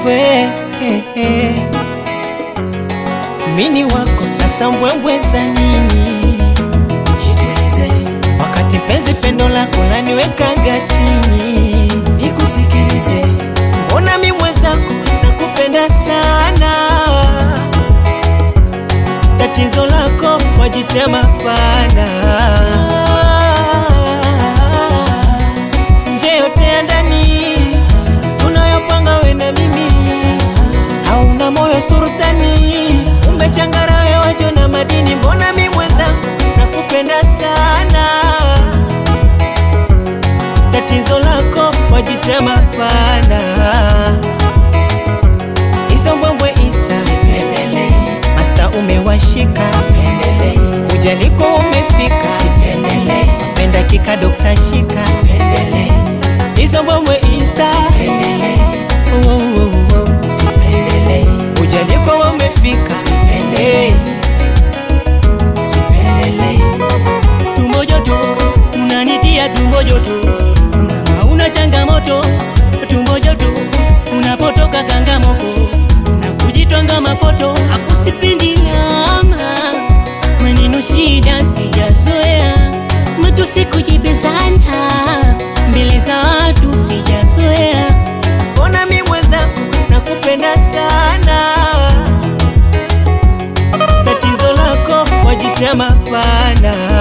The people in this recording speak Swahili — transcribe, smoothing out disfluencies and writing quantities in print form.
we mini wako nasambwembwe za nini? Jitulize wakati penzi pendo lako laniwekaga chini. Nikusikilize mbona mimi mwenzako nakupenda sana. Tatizo lako wajitema pana. Nje yote ya ndani tunayopanga we na mimi. Hauna moyo sultani, umechangara we wajo na madini. Mbona mimi mwenzako nakupenda sana. Tatizo lako wajitema pana. Hizo mbwembwe insta sipendele, master umewashika sipendele, ujaliko umefika sipendele, penda kika dokta shika sipendele. Hizo mbwembwe insta sipendele, sipendele, ujaliko umefika sipendele, sipendele. Tumbo joto unanitia tumbo joto, mama una changamoto. Tumbo joto unapotoka kangamoko na kujitwanga mafoto. Akusipindi ama maneno shida sijazoea, matusi kujibizana mbele za watu sijazoea. Mbona mimi mwenzako nakupenda sana. Tatizo lako wajitema pana.